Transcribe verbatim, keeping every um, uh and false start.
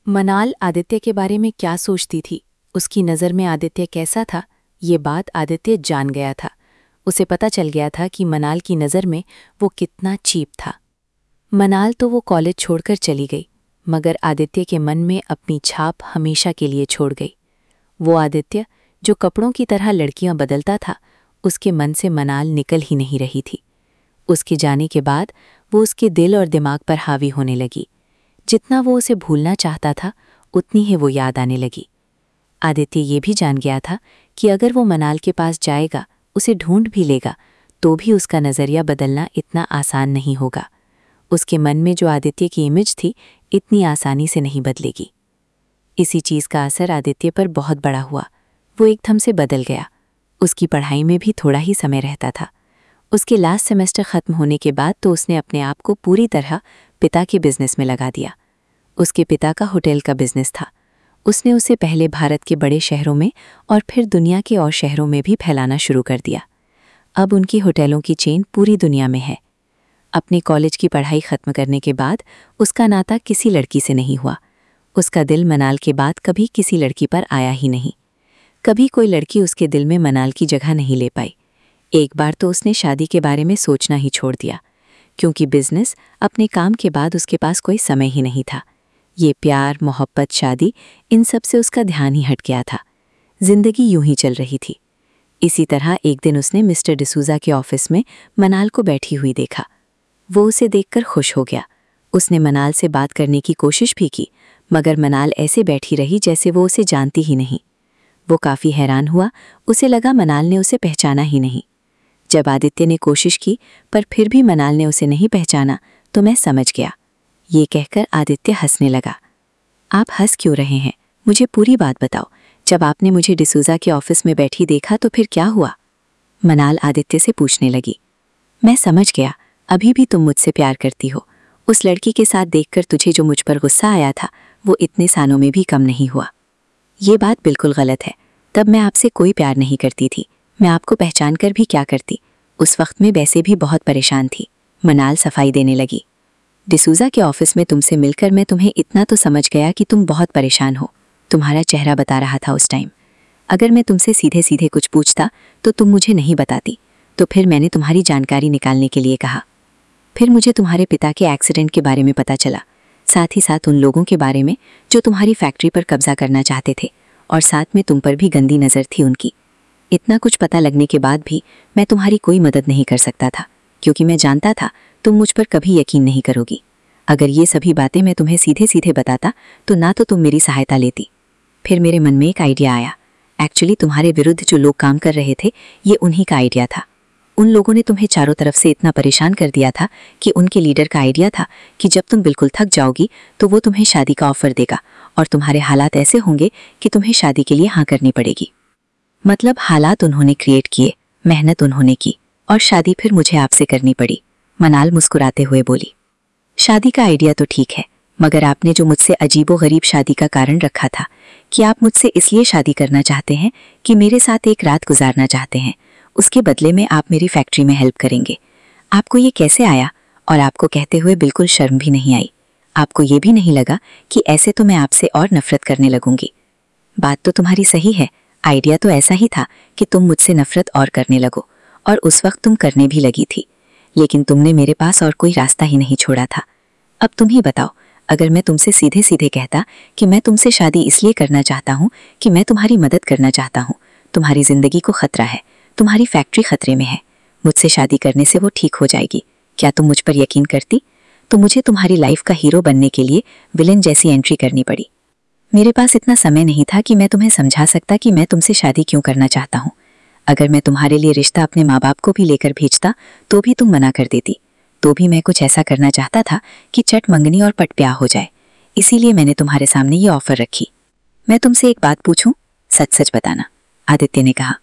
मनाल आदित्य के बारे में क्या सोचती थी, उसकी नज़र में आदित्य कैसा था, ये बात आदित्य जान गया था। उसे पता चल गया था कि मनाल की नज़र में वो कितना चीप था। मनाल तो वो कॉलेज छोड़कर चली गई, मगर आदित्य के मन में अपनी छाप हमेशा के लिए छोड़ गई। वो आदित्य जो कपड़ों की तरह लड़कियां बदलता था, उसके मन से मनाल निकल ही नहीं रही थी। उसके जाने के बाद वो उसके दिल और दिमाग पर हावी होने लगी। जितना वो उसे भूलना चाहता था, उतनी ही वो याद आने लगी। आदित्य ये भी जान गया था कि अगर वो मनाल के पास जाएगा, उसे ढूंढ भी लेगा, तो भी उसका नज़रिया बदलना इतना आसान नहीं होगा। उसके मन में जो आदित्य की इमेज थी, इतनी आसानी से नहीं बदलेगी। इसी चीज़ का असर आदित्य पर बहुत बड़ा हुआ। वो एकदम से बदल गया। उसकी पढ़ाई में भी थोड़ा ही समय रहता था। उसके लास्ट सेमेस्टर ख़त्म होने के बाद तो उसने अपने आप को पूरी तरह पिता के बिजनेस में लगा दिया। उसके पिता का होटल का बिजनेस था। उसने उसे पहले भारत के बड़े शहरों में और फिर दुनिया के और शहरों में भी फैलाना शुरू कर दिया। अब उनकी होटलों की चेन पूरी दुनिया में है। अपने कॉलेज की पढ़ाई ख़त्म करने के बाद उसका नाता किसी लड़की से नहीं हुआ। उसका दिल मनाल के बाद कभी किसी लड़की पर आया ही नहीं। कभी कोई लड़की उसके दिल में मनाल की जगह नहीं ले पाई। एक बार तो उसने शादी के बारे में सोचना ही छोड़ दिया, क्योंकि बिजनेस, अपने काम के बाद उसके पास कोई समय ही नहीं था। ये प्यार, मोहब्बत, शादी, इन सब से उसका ध्यान ही हट गया था। जिंदगी यूं ही चल रही थी। इसी तरह एक दिन उसने मिस्टर डिसूजा के ऑफिस में मनाल को बैठी हुई देखा। वो उसे देखकर खुश हो गया। उसने मनाल से बात करने की कोशिश भी की, मगर मनाल ऐसे बैठी रही जैसे वो उसे जानती ही नहीं। वो काफ़ी हैरान हुआ। उसे लगा मनाल ने उसे पहचाना ही नहीं। जब आदित्य ने कोशिश की पर फिर भी मनाल ने उसे नहीं पहचाना, तो मैं समझ गया। ये कहकर आदित्य हंसने लगा। आप हंस क्यों रहे हैं? मुझे पूरी बात बताओ। जब आपने मुझे डिसूजा के ऑफिस में बैठी देखा तो फिर क्या हुआ? मनाल आदित्य से पूछने लगी। मैं समझ गया, अभी भी तुम मुझसे प्यार करती हो। उस लड़की के साथ देखकर तुझे जो मुझ पर गुस्सा आया था, वो इतने सालों में भी कम नहीं हुआ। ये बात बिल्कुल गलत है। तब मैं आपसे कोई प्यार नहीं करती थी। मैं आपको पहचान कर भी क्या करती? उस वक्त में वैसे भी बहुत परेशान थी। मनाल सफाई देने लगी। डिसूजा के ऑफिस में तुमसे मिलकर मैं तुम्हें इतना तो समझ गया कि तुम बहुत परेशान हो। तुम्हारा चेहरा बता रहा था उस टाइम। अगर मैं तुमसे सीधे सीधे कुछ पूछता तो तुम मुझे नहीं बताती। तो फिर मैंने तुम्हारी जानकारी निकालने के लिए कहा। फिर मुझे तुम्हारे पिता के एक्सीडेंट के बारे में पता चला, साथ ही साथ उन लोगों के बारे में जो तुम्हारी फैक्ट्री पर कब्जा करना चाहते थे, और साथ में तुम पर भी गंदी नज़र थी उनकी। इतना कुछ पता लगने के बाद भी मैं तुम्हारी कोई मदद नहीं कर सकता था, क्योंकि मैं जानता था तुम मुझ पर कभी यकीन नहीं करोगी। अगर ये सभी बातें मैं तुम्हें सीधे सीधे बताता तो ना तो तुम मेरी सहायता लेती। फिर मेरे मन में एक आइडिया आया। एक्चुअली तुम्हारे विरुद्ध जो लोग काम कर रहे थे, ये उन्हीं का आइडिया था। उन लोगों ने तुम्हें चारों तरफ से इतना परेशान कर दिया था कि उनके लीडर का आइडिया था कि जब तुम बिल्कुल थक जाओगी तो वो तुम्हें शादी का ऑफर देगा, और तुम्हारे हालात ऐसे होंगे कि तुम्हें शादी के लिए हाँ करनी पड़ेगी। मतलब हालात उन्होंने क्रिएट किए, मेहनत उन्होंने की, और शादी फिर मुझे आपसे करनी पड़ी। मनाल मुस्कुराते हुए बोली। शादी का आइडिया तो ठीक है, मगर आपने जो मुझसे अजीबो-गरीब शादी का कारण रखा था कि आप मुझसे इसलिए शादी करना चाहते हैं कि मेरे साथ एक रात गुजारना चाहते हैं, उसके बदले में आप मेरी फैक्ट्री में हेल्प करेंगे। आपको ये कैसे आया? और आपको कहते हुए बिल्कुल शर्म भी नहीं आई? आपको ये भी नहीं लगा कि ऐसे तो मैं आपसे और नफरत करने लगूंगी? बात तो तुम्हारी सही है। आइडिया तो ऐसा ही था कि तुम मुझसे नफरत और करने लगो, और उस वक्त तुम करने भी लगी थी। लेकिन तुमने मेरे पास और कोई रास्ता ही नहीं छोड़ा था। अब तुम ही बताओ, अगर मैं तुमसे सीधे सीधे कहता कि मैं तुमसे शादी इसलिए करना चाहता हूँ कि मैं तुम्हारी मदद करना चाहता हूँ, तुम्हारी जिंदगी को खतरा है, तुम्हारी फैक्ट्री खतरे में है, मुझसे शादी करने से वो ठीक हो जाएगी, क्या तुम मुझ पर यकीन करती? तो मुझे तुम्हारी लाइफ का हीरो बनने के लिए विलन जैसी एंट्री करनी पड़ी। मेरे पास इतना समय नहीं था कि मैं तुम्हें समझा सकता कि मैं तुमसे शादी क्यों करना चाहता हूँ। अगर मैं तुम्हारे लिए रिश्ता अपने माँ बाप को भी लेकर भेजता तो भी तुम मना कर देती। तो भी मैं कुछ ऐसा करना चाहता था कि चट मंगनी और पट ब्याह हो जाए। इसीलिए मैंने तुम्हारे सामने ये ऑफर रखी। मैं तुमसे एक बात पूछूं? सच सच बताना, आदित्य ने कहा।